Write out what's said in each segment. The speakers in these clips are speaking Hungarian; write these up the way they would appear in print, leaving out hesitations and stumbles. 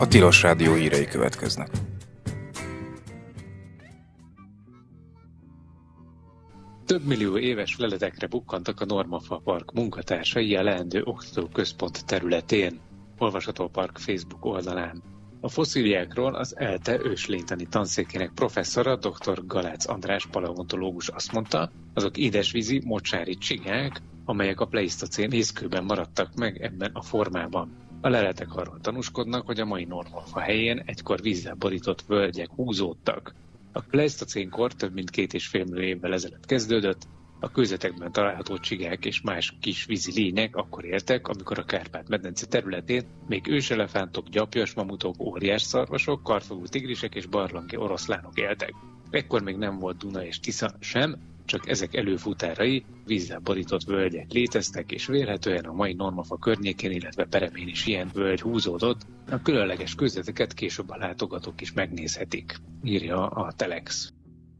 Tilos Rádió hírei következnek. Több millió éves leletekre bukkantak a Normafa Park munkatársai a leendő oktatóközpont területén, olvasható a park Facebook oldalán. A fosszíliákról az ELTE őslénytani tanszékének professzora, dr. Galác András paleontológus azt mondta, azok édesvízi mocsári csigák, amelyek a pleisztocén mészkőben maradtak meg ebben a formában. A leletek arról tanúskodnak, hogy a mai Normafa helyén egykor vízzel borított völgyek húzódtak. A pleisztocénkor több mint 2,5 millió évvel ezelőtt kezdődött, a kőzetekben található csigák és más kis vízi lények akkor éltek, amikor a Kárpát-medence területén még őselefántok, gyapjas mamutok, óriás szarvasok, karfogú tigrisek és barlangi oroszlánok éltek. Ekkor még nem volt Duna és Tisza sem, csak ezek előfutárai, vízzel borított völgyek léteztek, és vélhetően a mai Normafa környékén, illetve peremén is ilyen völgy húzódott. A különleges kőzeteket később a látogatók is megnézhetik, írja a Telex.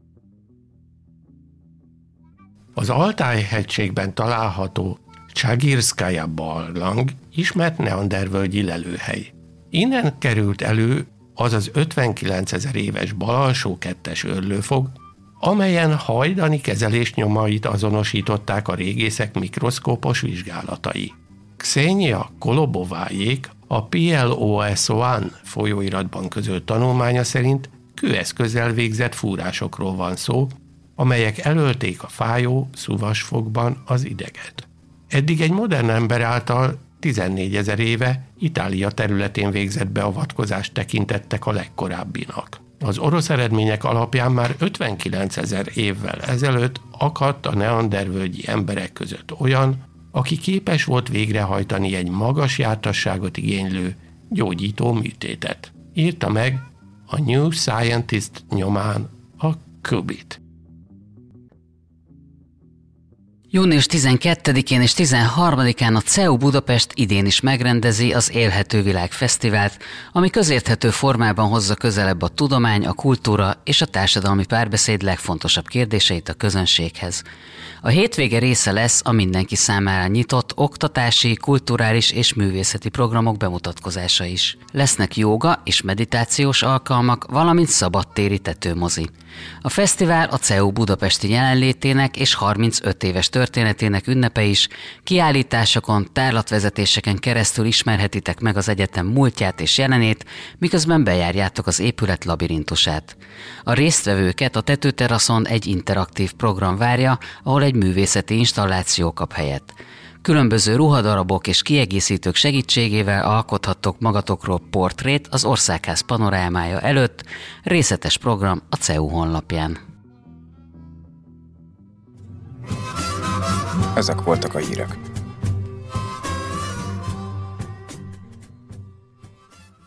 Az Altáj-hegységben található Csagirszkaja barlang ismert neandervölgyi lelőhely. Innen került elő az az 59 000 éves Balalsó 2-es őrlőfog, amelyen hajdani kezelés nyomait azonosították a régészek mikroszkópos vizsgálatai. Ksenia Kolobovájék a PLOS-1 folyóiratban közölt tanulmánya szerint kőeszközzel végzett fúrásokról van szó, amelyek elölték a fájó Szuvasfokban az ideget. Eddig egy modern ember által 14 000 éve Itália területén végzett beavatkozást tekintettek a legkorábbinak. Az orosz eredmények alapján már 59 000 évvel ezelőtt akadt a neandervölgyi emberek között olyan, aki képes volt végrehajtani egy magas jártasságot igénylő gyógyító műtétet. Írta meg a New Scientist nyomán a Kubit. Június 12-én és 13-án a CEU Budapest idén is megrendezi az Élhető Világ Fesztivált, ami közérthető formában hozza közelebb a tudomány, a kultúra és a társadalmi párbeszéd legfontosabb kérdéseit a közönséghez. A hétvége része lesz a mindenki számára nyitott oktatási, kulturális és művészeti programok bemutatkozása is. Lesznek jóga és meditációs alkalmak, valamint szabadtéri tetőmozi. A fesztivál a CEU budapesti jelenlétének és 35 éves történetének ünnepe is, kiállításokon, tárlatvezetéseken keresztül ismerhetitek meg az egyetem múltját és jelenét, miközben bejárjátok az épület labirintusát. A résztvevőket a tetőteraszon egy interaktív program várja, ahol egy művészeti installáció kap helyet. Különböző ruhadarabok és kiegészítők segítségével alkothattok magatokról portrét az Országház panorámája előtt, részletes program a CEU honlapján. Ezek voltak a hírek.